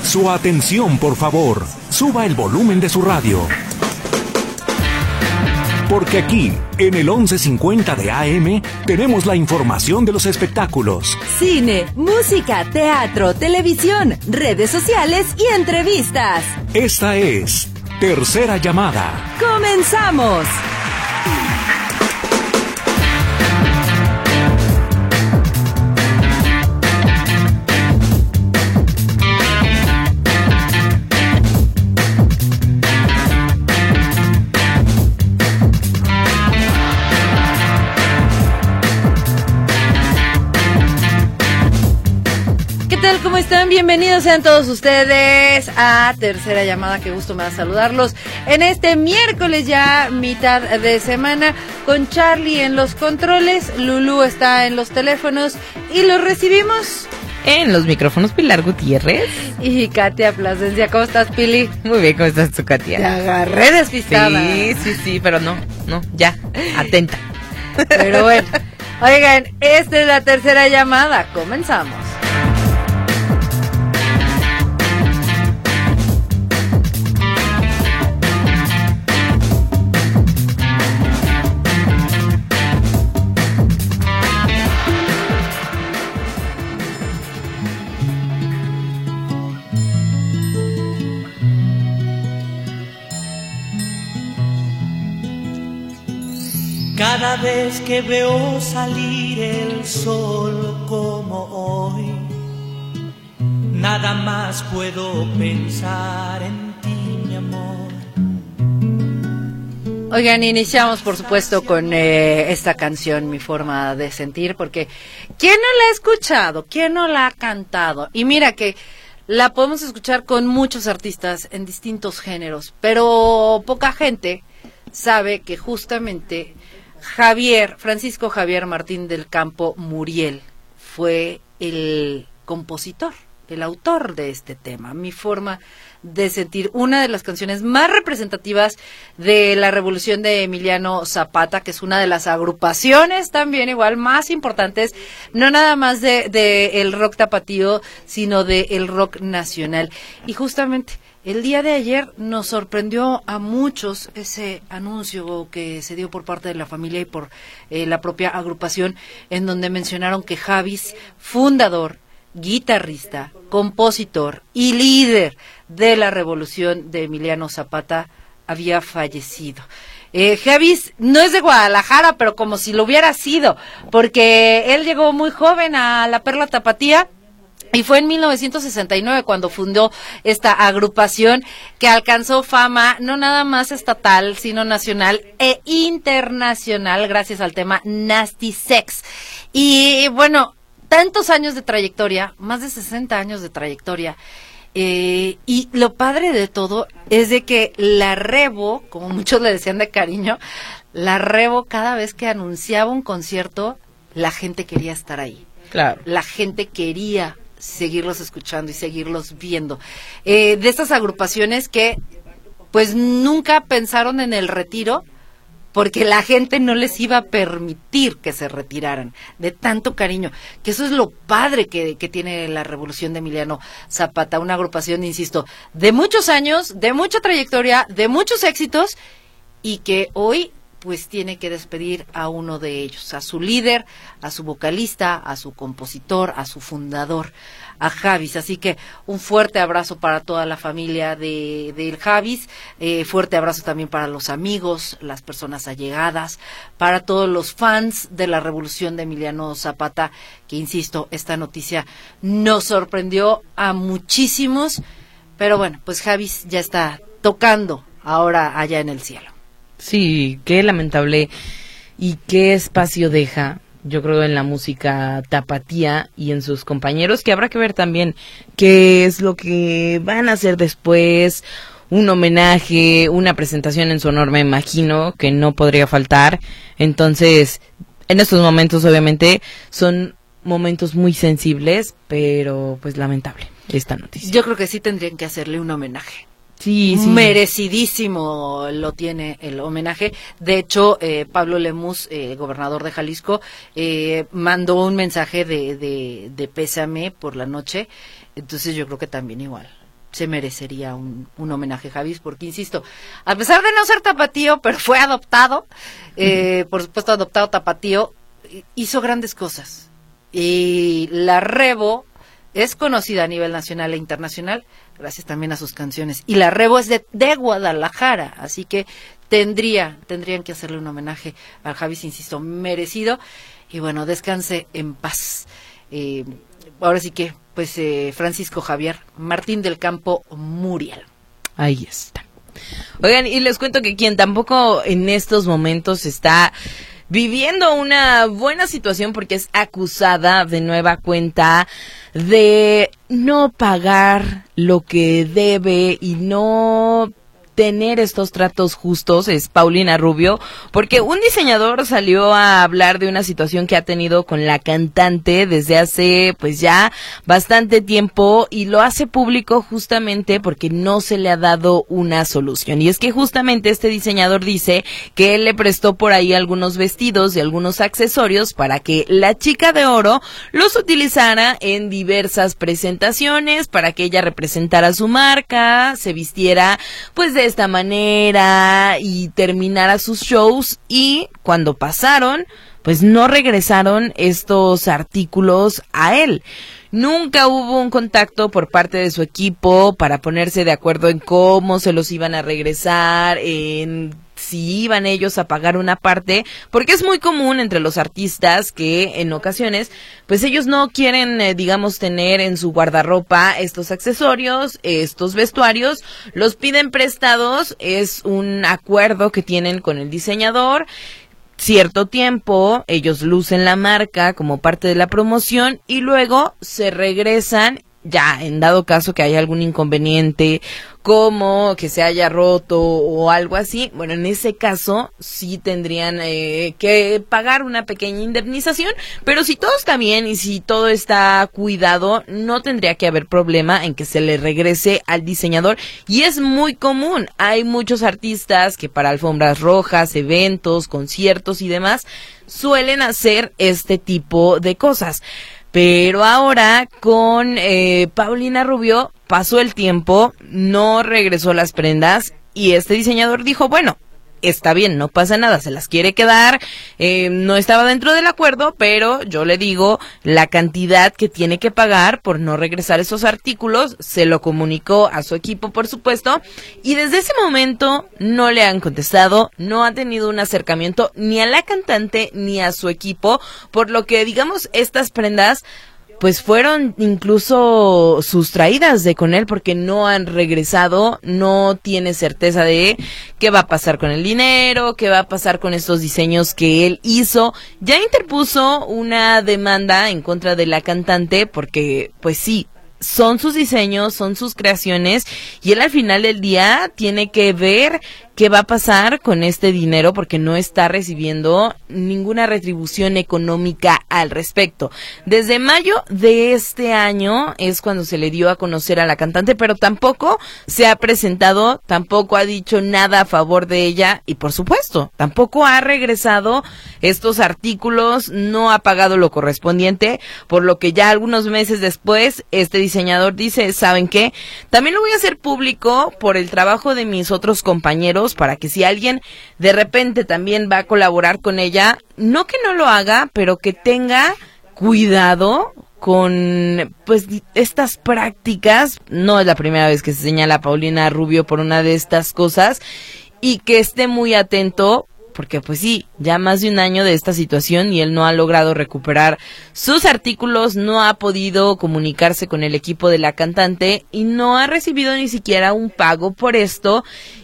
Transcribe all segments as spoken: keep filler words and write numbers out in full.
Su atención, por favor. Suba el volumen de su radio. Porque aquí, en el once cincuenta de A M, tenemos la información de los espectáculos. Cine, música, teatro, televisión, redes sociales y entrevistas. Esta es Tercera Llamada. ¡Comenzamos! ¿Cómo están? Bienvenidos sean todos ustedes a Tercera Llamada. Qué gusto me da saludarlos en este miércoles ya mitad de semana con Charlie en los controles, Lulú está en los teléfonos y los recibimos en los micrófonos Pilar Gutiérrez y Katia Plasencia. ¿Cómo estás, Pili? Muy bien, ¿cómo estás tú, Katia? Te agarré despistada. Sí, sí, sí, pero no, no, ya, atenta. Pero bueno, oigan, esta es la Tercera Llamada, comenzamos. Cada vez que veo salir el sol como hoy, nada más puedo pensar en ti, mi amor. Oigan, iniciamos por supuesto con eh, esta canción, Mi Forma de Sentir, porque ¿quién no la ha escuchado? ¿Quién no la ha cantado? Y mira que la podemos escuchar con muchos artistas en distintos géneros, pero poca gente sabe que justamente Javier, Francisco Javier Martín del Campo Muriel fue el compositor, el autor de este tema, Mi Forma de Sentir, una de las canciones más representativas de la revolución de Emiliano Zapata, que es una de las agrupaciones también igual más importantes, no nada más de, de el rock tapatío, sino de el rock nacional. Y justamente el día de ayer nos sorprendió a muchos ese anuncio que se dio por parte de la familia y por eh, la propia agrupación, en donde mencionaron que Javis, fundador, guitarrista, compositor y líder de la revolución de Emiliano Zapata, había fallecido. Eh, Javis no es de Guadalajara, pero como si lo hubiera sido, porque él llegó muy joven a la Perla Tapatía. Y fue en mil novecientos sesenta y nueve cuando fundó esta agrupación que alcanzó fama no nada más estatal, sino nacional e internacional gracias al tema Nasty Sex. Y bueno, tantos años de trayectoria, más de sesenta años de trayectoria. Eh, y lo padre de todo es de que la Rebo, como muchos le decían de cariño, la Rebo cada vez que anunciaba un concierto, la gente quería estar ahí. Claro. La gente quería seguirlos escuchando y seguirlos viendo. Eh, de estas agrupaciones que pues nunca pensaron en el retiro, porque la gente no les iba a permitir que se retiraran de tanto cariño, que eso es lo padre que, que tiene la revolución de Emiliano Zapata, una agrupación, insisto, de muchos años, de mucha trayectoria, de muchos éxitos, y que hoy pues tiene que despedir a uno de ellos, a su líder, a su vocalista, a su compositor, a su fundador, a Javis. Así que un fuerte abrazo para toda la familia de del Javis, eh, fuerte abrazo también para los amigos, las personas allegadas, para todos los fans de la revolución de Emiliano Zapata, que insisto, esta noticia nos sorprendió a muchísimos, pero bueno, pues Javis ya está tocando ahora allá en el cielo. Sí, qué lamentable y qué espacio deja, yo creo, en la música tapatía y en sus compañeros, que habrá que ver también qué es lo que van a hacer después, un homenaje, una presentación en su honor, me imagino, que no podría faltar. Entonces, en estos momentos, obviamente, son momentos muy sensibles, pero pues lamentable esta noticia. Yo creo que sí tendrían que hacerle un homenaje. Sí, sí. Merecidísimo lo tiene el homenaje. De hecho, eh, Pablo Lemus, eh, gobernador de Jalisco, eh, mandó un mensaje de, de, de pésame por la noche. Entonces yo creo que también igual se merecería un, un homenaje, Javis, porque insisto, a pesar de no ser tapatío, pero fue adoptado, eh, por supuesto adoptado tapatío, hizo grandes cosas. Y la Rebo es conocida a nivel nacional e internacional, gracias también a sus canciones. Y la Rebo es de, de Guadalajara, así que tendría, tendrían que hacerle un homenaje al Javis, insisto, merecido. Y bueno, descanse en paz. Eh, ahora sí que, pues, eh, Francisco Javier Martín del Campo Muriel. Ahí está. Oigan, y les cuento que quien tampoco en estos momentos está viviendo una buena situación porque es acusada de nueva cuenta de no pagar lo que debe y no tener estos tratos justos, es Paulina Rubio, porque un diseñador salió a hablar de una situación que ha tenido con la cantante desde hace pues ya bastante tiempo, y lo hace público justamente porque no se le ha dado una solución. Y es que justamente este diseñador dice que él le prestó por ahí algunos vestidos y algunos accesorios para que la chica de oro los utilizara en diversas presentaciones, para que ella representara su marca, se vistiera pues de esta manera y terminara sus shows, y cuando pasaron pues no regresaron estos artículos a él. Nunca hubo un contacto por parte de su equipo para ponerse de acuerdo en cómo se los iban a regresar, en si iban ellos a pagar una parte, porque es muy común entre los artistas que en ocasiones, pues ellos no quieren, eh, digamos, tener en su guardarropa estos accesorios, estos vestuarios, los piden prestados, es un acuerdo que tienen con el diseñador. Cierto tiempo, ellos lucen la marca como parte de la promoción y luego se regresan, ya en dado caso que haya algún inconveniente, como que se haya roto o algo así, bueno, en ese caso sí tendrían eh, que pagar una pequeña indemnización, pero si todo está bien y si todo está cuidado, no tendría que haber problema en que se le regrese al diseñador. Y es muy común, hay muchos artistas que para alfombras rojas, eventos, conciertos y demás, suelen hacer este tipo de cosas. Pero ahora con eh, Paulina Rubio pasó el tiempo, no regresó las prendas y este diseñador dijo, bueno, está bien, no pasa nada, se las quiere quedar, eh, no estaba dentro del acuerdo, pero yo le digo la cantidad que tiene que pagar por no regresar esos artículos, se lo comunicó a su equipo, por supuesto, y desde ese momento no le han contestado, no ha tenido un acercamiento ni a la cantante ni a su equipo, por lo que, digamos, estas prendas pues fueron incluso sustraídas de con él porque no han regresado, no tiene certeza de qué va a pasar con el dinero, qué va a pasar con estos diseños que él hizo. Ya interpuso una demanda en contra de la cantante porque, pues sí, son sus diseños, son sus creaciones y él al final del día tiene que ver qué va a pasar con este dinero porque no está recibiendo ninguna retribución económica al respecto. Desde mayo de este año es cuando se le dio a conocer a la cantante, pero tampoco se ha presentado, tampoco ha dicho nada a favor de ella y por supuesto, tampoco ha regresado estos artículos, no ha pagado lo correspondiente, por lo que ya algunos meses después este diseñador dice, ¿saben qué? También lo voy a hacer público por el trabajo de mis otros compañeros para que si alguien de repente también va a colaborar con ella, no que no lo haga, pero que tenga cuidado con pues estas prácticas. No es la primera vez que se señala a Paulina Rubio por una de estas cosas y que esté muy atento porque pues sí, ya más de un año de esta situación y él no ha logrado recuperar sus artículos, no ha podido comunicarse con el equipo de la cantante y no ha recibido ni siquiera un pago por esto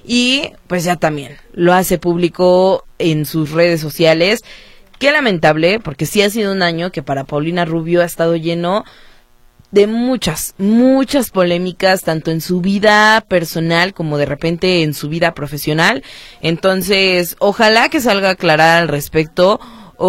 y pues ya también lo hace público en sus redes sociales. Qué lamentable, porque sí ha sido un año que para Paulina Rubio ha estado lleno de muchas, muchas polémicas, tanto en su vida personal como de repente en su vida profesional. Entonces, ojalá que salga a aclarar al respecto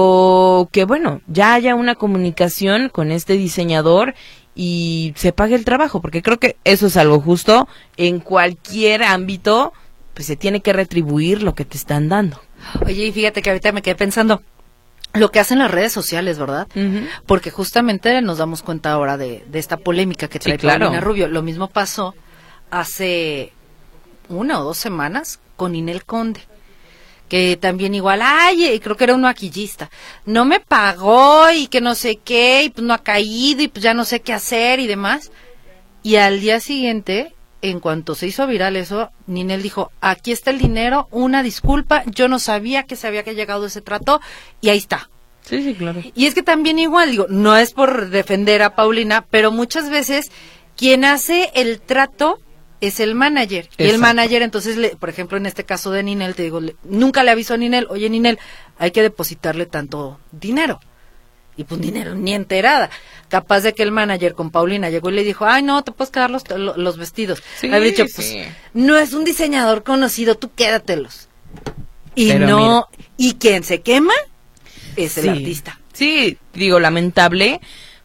o que, bueno, ya haya una comunicación con este diseñador y se pague el trabajo, porque creo que eso es algo justo. En cualquier ámbito, pues se tiene que retribuir lo que te están dando. Oye, y fíjate que ahorita me quedé pensando lo que hacen las redes sociales, ¿verdad? Uh-huh. Porque justamente nos damos cuenta ahora de, de esta polémica que trae sí, claro. Paulina Rubio. Lo mismo pasó hace una o dos semanas con Ninel Conde, que también igual, ay, creo que era un maquillista, no me pagó y que no sé qué, y pues no ha caído y pues ya no sé qué hacer y demás. Y al día siguiente, en cuanto se hizo viral eso, Ninel dijo, aquí está el dinero, una disculpa, yo no sabía que se había llegado ese trato, y ahí está. Sí, sí, claro. Y es que también igual, digo, no es por defender a Paulina, pero muchas veces quien hace el trato es el manager. Exacto. Y el manager, entonces, le, por ejemplo, en este caso de Ninel, te digo, le, nunca le avisó a Ninel, oye, Ninel, hay que depositarle tanto dinero. Y pues dinero, ni enterada. Capaz de que el manager con Paulina llegó y le dijo, ay, no, te puedes quedar los, los vestidos. Sí, había dicho, pues, sí. No es un diseñador conocido, tú quédatelos. Y pero no, mira. Y quien se quema es sí. el artista. Sí, digo, lamentable,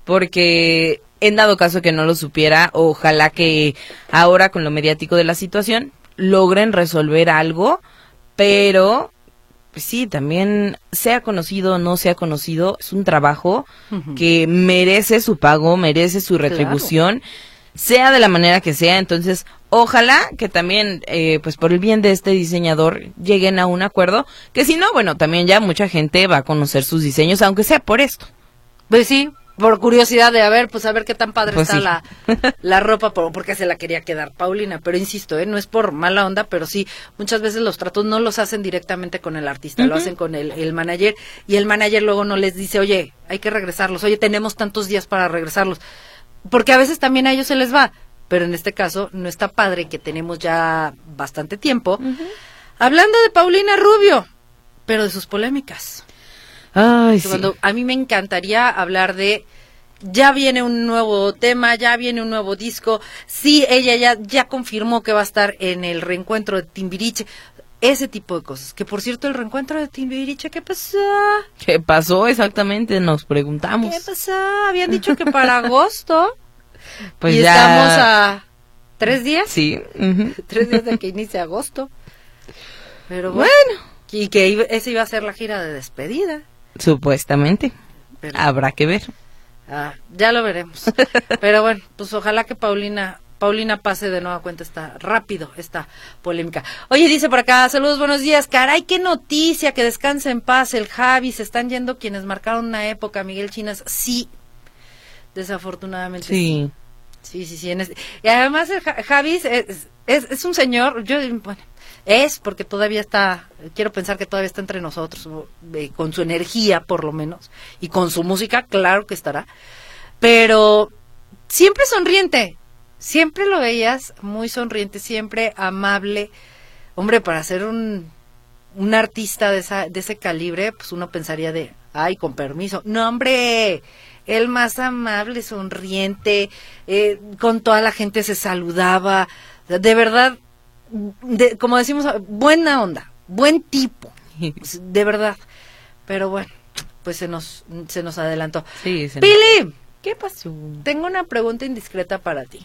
porque en dado caso que no lo supiera, ojalá que ahora con lo mediático de la situación logren resolver algo, pero pues sí, también sea conocido o no sea conocido, es un trabajo uh-huh. que merece su pago, merece su retribución, claro. sea de la manera que sea. Entonces ojalá que también, eh, pues por el bien de este diseñador, lleguen a un acuerdo, que si no, bueno, también ya mucha gente va a conocer sus diseños, aunque sea por esto. Pues sí, por curiosidad de a ver, pues a ver qué tan padre pues está sí. la, la ropa, por, porque se la quería quedar Paulina, pero insisto, eh, no es por mala onda, pero sí, muchas veces los tratos no los hacen directamente con el artista, uh-huh. lo hacen con el, el manager, y el manager luego no les dice, oye, hay que regresarlos, oye, tenemos tantos días para regresarlos, porque a veces también a ellos se les va, pero en este caso no está padre, que tenemos ya bastante tiempo, uh-huh. hablando de Paulina Rubio, pero de sus polémicas. Ay, sí. Cuando a mí me encantaría hablar de, ya viene un nuevo tema, ya viene un nuevo disco, sí, ella ya, ya confirmó que va a estar en el reencuentro de Timbiriche, ese tipo de cosas. Que por cierto, el reencuentro de Timbiriche, ¿qué pasó? ¿Qué pasó exactamente? Nos preguntamos. ¿Qué pasó? Habían dicho que para agosto. Pues y ya. estamos a tres días. Sí. Uh-huh. Tres días de que inicie agosto. Pero bueno. bueno. Y que iba, esa iba a ser la gira de despedida. Supuestamente. Pero, habrá que ver. Ah, ya lo veremos. Pero bueno, pues ojalá que Paulina Paulina pase de nueva cuenta esta rápido esta polémica. Oye, dice por acá, saludos, buenos días. Caray, qué noticia, que descanse en paz el Javi. Se están yendo quienes marcaron una época, Miguel Chinas. Sí, desafortunadamente. Sí. Sí, sí, sí. En este, y además el Javi es, es, es un señor, yo bueno, es porque todavía está, quiero pensar que todavía está entre nosotros, eh, con su energía por lo menos, y con su música, claro que estará, pero siempre sonriente, siempre lo veías muy sonriente, siempre amable. Hombre, para ser un, un artista de, esa, de ese calibre, pues uno pensaría de, ay, con permiso, no hombre, el más amable, sonriente, eh, con toda la gente se saludaba, de verdad, de, como decimos, buena onda, buen tipo, de verdad. Pero bueno, pues se nos se nos adelantó. Sí, se Pili, nos... ¿qué pasó? Tengo una pregunta indiscreta para ti.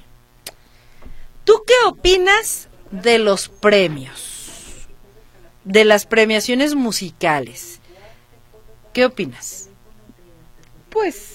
¿Tú qué opinas de los premios? De las premiaciones musicales. ¿Qué opinas? Pues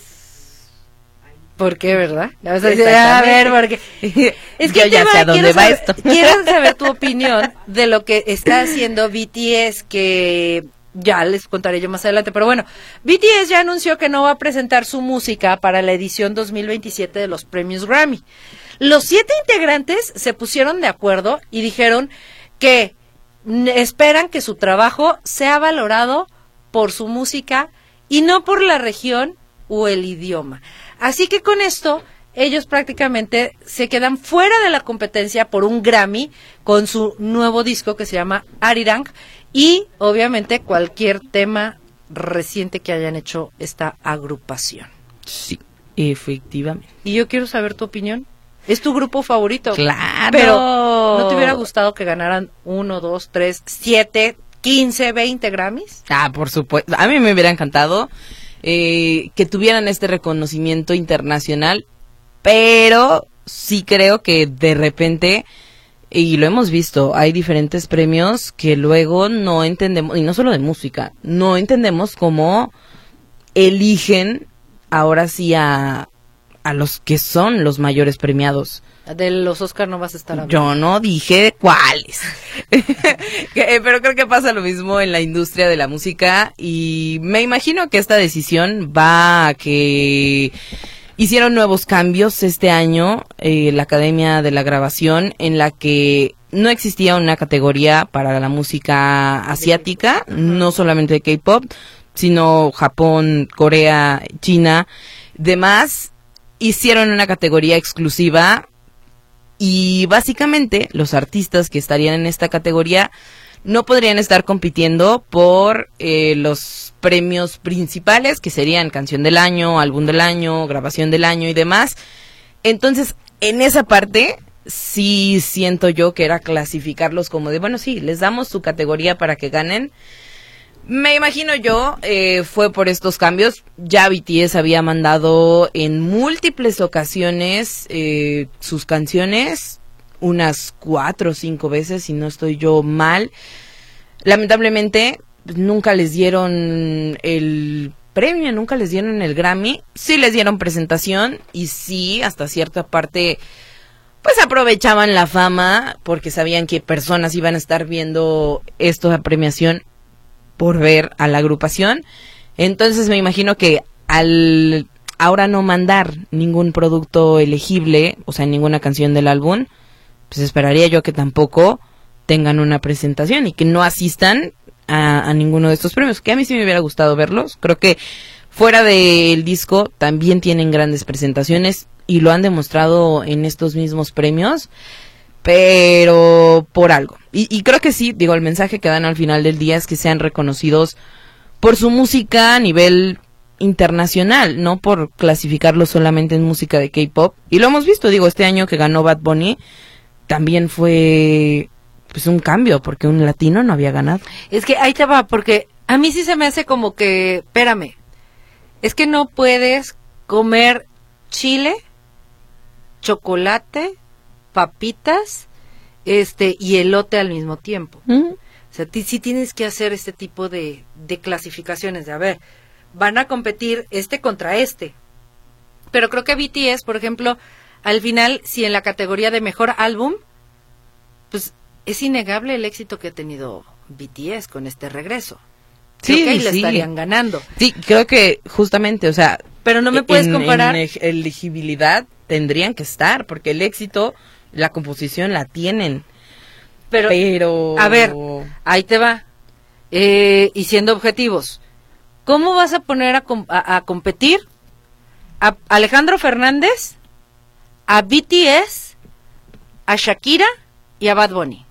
¿por qué, verdad? La vas a decir, a ver, porque es que yo ya va, sé a dónde va saber, esto. Quiero saber tu opinión de lo que está haciendo B T S, que ya les contaré yo más adelante, pero bueno, B T S ya anunció que no va a presentar su música para la edición dos mil veintisiete de los premios Grammy. Los siete integrantes se pusieron de acuerdo y dijeron que esperan que su trabajo sea valorado por su música y no por la región o el idioma. Así que con esto, ellos prácticamente se quedan fuera de la competencia por un Grammy con su nuevo disco que se llama Arirang y obviamente cualquier tema reciente que hayan hecho esta agrupación. Sí, efectivamente. Y yo quiero saber tu opinión. ¿Es tu grupo favorito? Claro. Pero ¿no te hubiera gustado que ganaran uno, dos, tres, siete, quince, veinte Grammys? Ah, por supuesto. A mí me hubiera encantado. Eh, que tuvieran este reconocimiento internacional, pero sí creo que de repente, y lo hemos visto, hay diferentes premios que luego no entendemos, y no solo de música, no entendemos cómo eligen ahora sí a, a los que son los mayores premiados. De los Oscar no vas a estar hablando. Yo no dije cuáles. Que, pero creo que pasa lo mismo en la industria de la música y me imagino que esta decisión va a que hicieron nuevos cambios este año, eh, la Academia de la Grabación, en la que no existía una categoría para la música asiática, no solamente de K-pop, sino Japón, Corea, China, demás, hicieron una categoría exclusiva. Y básicamente los artistas que estarían en esta categoría no podrían estar compitiendo por eh, los premios principales, que serían canción del año, álbum del año, grabación del año y demás. Entonces, en esa parte, sí siento yo que era clasificarlos como de, bueno, sí, les damos su categoría para que ganen. Me imagino yo, eh, fue por estos cambios. Ya B T S había mandado en múltiples ocasiones eh, sus canciones, unas cuatro o cinco veces, si no estoy yo mal. Lamentablemente, nunca les dieron el premio, nunca les dieron el Grammy. Sí les dieron presentación y sí, hasta cierta parte, pues aprovechaban la fama porque sabían que personas iban a estar viendo esta premiación por ver a la agrupación. Entonces me imagino que al ahora no mandar ningún producto elegible, o sea, ninguna canción del álbum, pues esperaría yo que tampoco tengan una presentación y que no asistan a, a ninguno de estos premios, que a mí sí me hubiera gustado verlos. Creo que fuera del disco también tienen grandes presentaciones y lo han demostrado en estos mismos premios, pero por algo. Y, y creo que sí, digo, el mensaje que dan al final del día es que sean reconocidos por su música a nivel internacional, no por clasificarlo solamente en música de K-pop. Y lo hemos visto, digo, este año que ganó Bad Bunny, también fue pues un cambio, porque un latino no había ganado. Es que ahí te va, porque a mí sí se me hace como que, espérame, es que no puedes comer chile, chocolate, papitas, este y elote al mismo tiempo. Uh-huh. O sea, ti, sí tienes que hacer este tipo de, de clasificaciones, de a ver, van a competir este contra este. Pero creo que B T S, por ejemplo, al final, si en la categoría de mejor álbum, pues es innegable el éxito que ha tenido B T S con este regreso. Creo sí, que ahí sí. le estarían ganando. Sí, creo que justamente, o sea, pero no me puedes en, comparar. En elegibilidad tendrían que estar, porque el éxito, la composición la tienen. Pero, pero... a ver, ahí te va. Eh, y siendo objetivos, ¿cómo vas a poner a, a, a competir a Alejandro Fernández, a B T S, a Shakira y a Bad Bunny?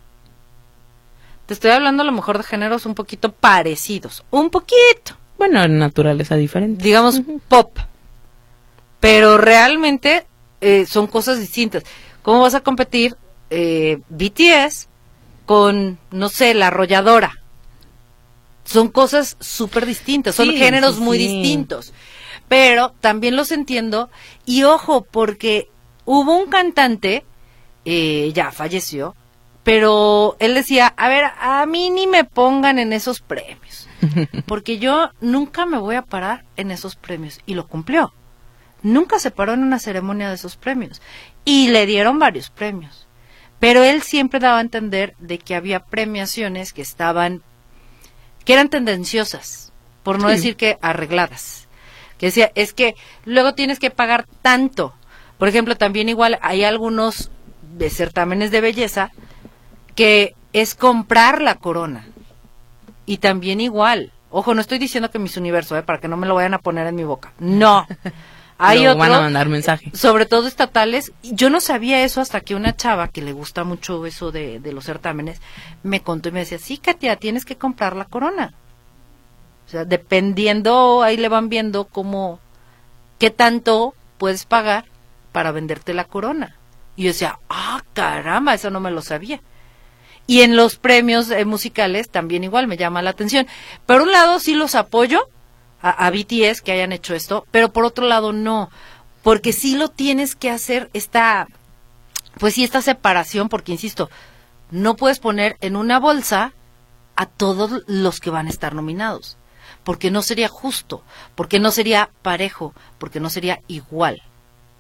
Te estoy hablando a lo mejor de géneros un poquito parecidos, un poquito. Bueno, naturaleza diferente. Digamos uh-huh. pop. Pero realmente eh, son cosas distintas. ¿Cómo vas a competir eh, B T S con, no sé, La Arrolladora? Son cosas súper distintas, son sí, géneros sí, muy sí. distintos. Pero también los entiendo. Y ojo, porque hubo un cantante, eh, ya falleció, pero él decía, a ver, a mí ni me pongan en esos premios, porque yo nunca me voy a parar en esos premios. Y lo cumplió. Nunca se paró en una ceremonia de esos premios. Y le dieron varios premios. Pero él siempre daba a entender de que había premiaciones que estaban, que eran tendenciosas, por no sí. decir que arregladas. Que decía, es que luego tienes que pagar tanto. Por ejemplo, también igual hay algunos de certámenes de belleza que es comprar la corona. Y también igual, ojo, no estoy diciendo que Miss Universo, eh, para que no me lo vayan a poner en mi boca. No. Hay otro, van a mandar mensaje. Sobre todo estatales. Yo no sabía eso hasta que una chava que le gusta mucho eso de, de los certámenes me contó y me decía, sí, Katia, tienes que comprar la corona. O sea, dependiendo, ahí le van viendo cómo, qué tanto puedes pagar para venderte la corona. Y yo decía, ah, caramba, eso no me lo sabía. Y en los premios eh, musicales también igual me llama la atención. Por un lado sí los apoyo a, a B T S que hayan hecho esto, pero por otro lado no, porque sí lo tienes que hacer esta, pues sí, esta separación, porque insisto, no puedes poner en una bolsa a todos los que van a estar nominados, porque no sería justo, porque no sería parejo, porque no sería igual.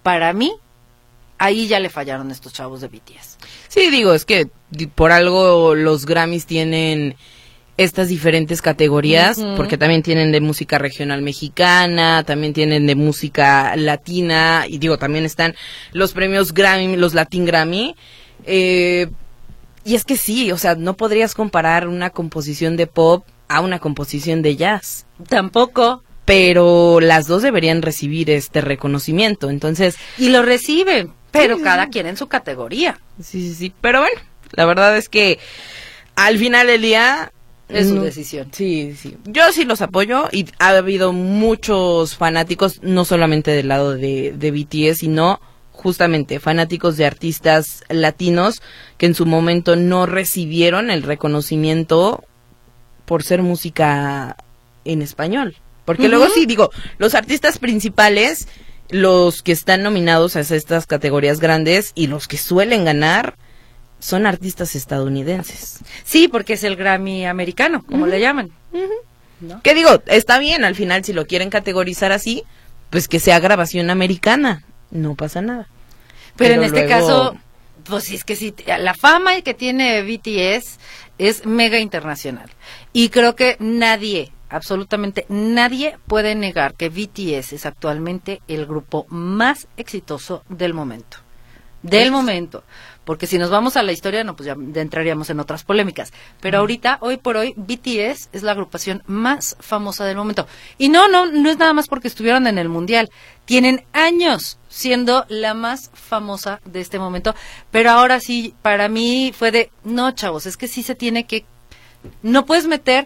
para mí, ahí ya le fallaron estos chavos de B T S. Sí, digo, es que por algo los Grammys tienen estas diferentes categorías, uh-huh. porque también tienen de música regional mexicana, también tienen de música latina, y digo, también están los premios Grammy, los Latin Grammy, eh, y es que sí, o sea, no podrías comparar una composición de pop a una composición de jazz. Tampoco. Pero las dos deberían recibir este reconocimiento, entonces... Y lo reciben, pero sí, cada sí. quien en su categoría. Sí, sí, sí, pero bueno, la verdad es que al final del día... Es su no, decisión. Sí, sí. Yo sí los apoyo y ha habido muchos fanáticos, no solamente del lado de, de B T S, sino justamente fanáticos de artistas latinos que en su momento no recibieron el reconocimiento por ser música en español. Porque uh-huh. luego sí, digo, los artistas principales, los que están nominados a estas categorías grandes y los que suelen ganar, son artistas estadounidenses. Sí, porque es el Grammy americano, como uh-huh. le llaman. Uh-huh. ¿No? Que digo, está bien, al final si lo quieren categorizar así, pues que sea grabación americana, no pasa nada. Pero, Pero en este luego... caso, pues sí, es que sí, la fama que tiene B T S es mega internacional. Y creo que nadie, absolutamente nadie puede negar que B T S es actualmente el grupo más exitoso del momento. Del ¿Es? momento. Porque si nos vamos a la historia, no, pues ya entraríamos en otras polémicas. Pero mm. ahorita, hoy por hoy, B T S es la agrupación más famosa del momento. Y no, no, no es nada más porque estuvieron en el Mundial. Tienen años siendo la más famosa de este momento. Pero ahora sí, para mí fue de, no, chavos, es que sí se tiene que... No puedes meter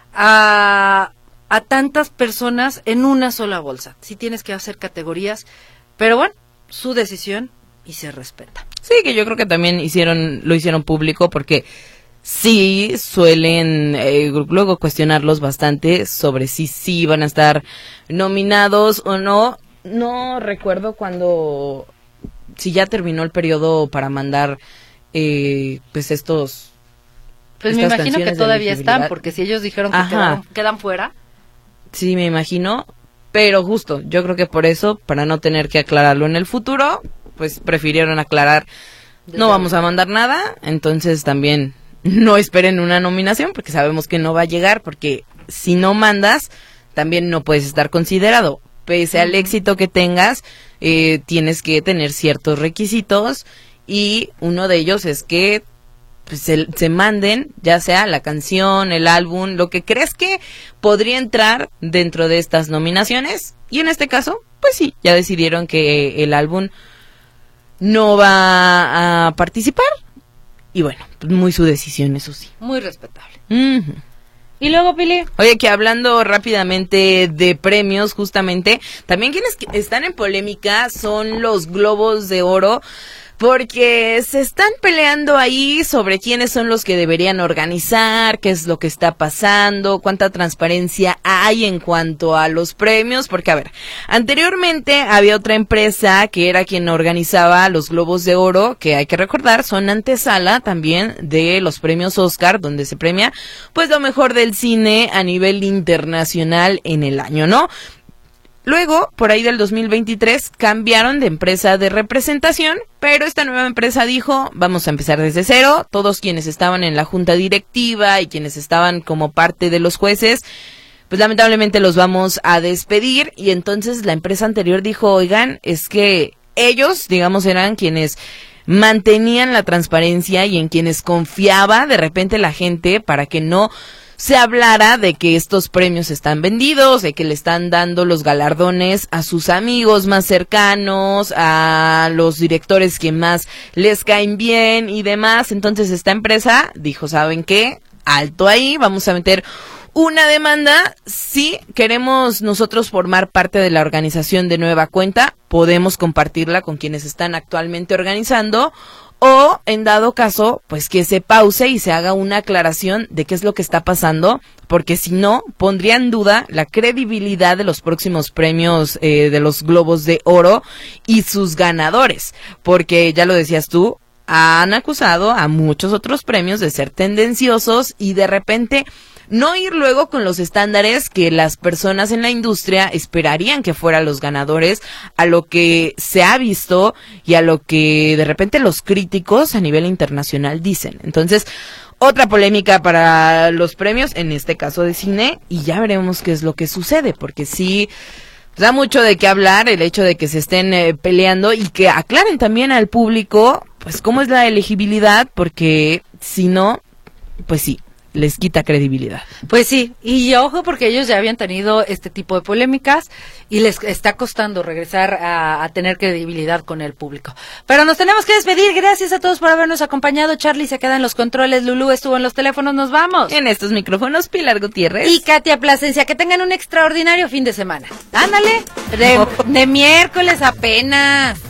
a, a tantas personas en una sola bolsa. Sí tienes que hacer categorías. Pero bueno, su decisión y se respeta. Sí, que yo creo que también hicieron, lo hicieron público porque sí suelen eh, luego cuestionarlos bastante sobre si sí van a estar nominados o no. No recuerdo cuando, si ya terminó el periodo para mandar eh, pues estos... Pues me imagino que todavía están, porque si ellos dijeron que quedan, quedan fuera. Sí, me imagino, pero justo, yo creo que por eso, para no tener que aclararlo en el futuro... pues prefirieron aclarar, no vamos a mandar nada, entonces también no esperen una nominación, porque sabemos que no va a llegar, porque si no mandas, también no puedes estar considerado. Pese al éxito que tengas, eh, tienes que tener ciertos requisitos, y uno de ellos es que pues, se, se manden, ya sea la canción, el álbum, lo que crees que podría entrar dentro de estas nominaciones, y en este caso, pues sí, ya decidieron que el álbum no va a participar y bueno, muy su decisión, eso sí. Muy respetable. Uh-huh. Y luego, Pili. Oye, que hablando rápidamente de premios, justamente, también quienes están en polémica son los Globos de Oro, porque se están peleando ahí sobre quiénes son los que deberían organizar, qué es lo que está pasando, cuánta transparencia hay en cuanto a los premios, porque a ver, anteriormente había otra empresa que era quien organizaba los Globos de Oro, que hay que recordar, son antesala también de los premios Oscar, donde se premia pues lo mejor del cine a nivel internacional en el año, ¿no? Luego, por ahí del dos mil veintitrés, cambiaron de empresa de representación, pero esta nueva empresa dijo, vamos a empezar desde cero, todos quienes estaban en la junta directiva y quienes estaban como parte de los jueces, pues lamentablemente los vamos a despedir, y entonces la empresa anterior dijo, oigan, es que ellos, digamos, eran quienes mantenían la transparencia y en quienes confiaba de repente la gente para que no se hablara de que estos premios están vendidos, de que le están dando los galardones a sus amigos más cercanos, a los directores que más les caen bien y demás. Entonces esta empresa dijo, ¿saben qué? Alto ahí, vamos a meter una demanda. Si queremos nosotros formar parte de la organización de nueva cuenta, podemos compartirla con quienes están actualmente organizando, o en dado caso, pues que se pause y se haga una aclaración de qué es lo que está pasando, porque si no, pondría en duda la credibilidad de los próximos premios eh, de los Globos de Oro y sus ganadores, porque ya lo decías tú, han acusado a muchos otros premios de ser tendenciosos y de repente no ir luego con los estándares que las personas en la industria esperarían que fueran los ganadores, a lo que se ha visto y a lo que de repente los críticos a nivel internacional dicen. Entonces, otra polémica para los premios, en este caso de cine, y ya veremos qué es lo que sucede, porque sí da mucho de qué hablar el hecho de que se estén eh, peleando y que aclaren también al público, pues, cómo es la elegibilidad, porque si no, pues sí, les quita credibilidad. Pues sí, y ojo porque ellos ya habían tenido este tipo de polémicas y les está costando regresar a, a tener credibilidad con el público. Pero nos tenemos que despedir, gracias a todos por habernos acompañado. Charlie se queda en los controles, Lulú estuvo en los teléfonos, nos vamos. En estos micrófonos, Pilar Gutiérrez. Y Katia Plasencia, que tengan un extraordinario fin de semana. Ándale, de, de miércoles apenas.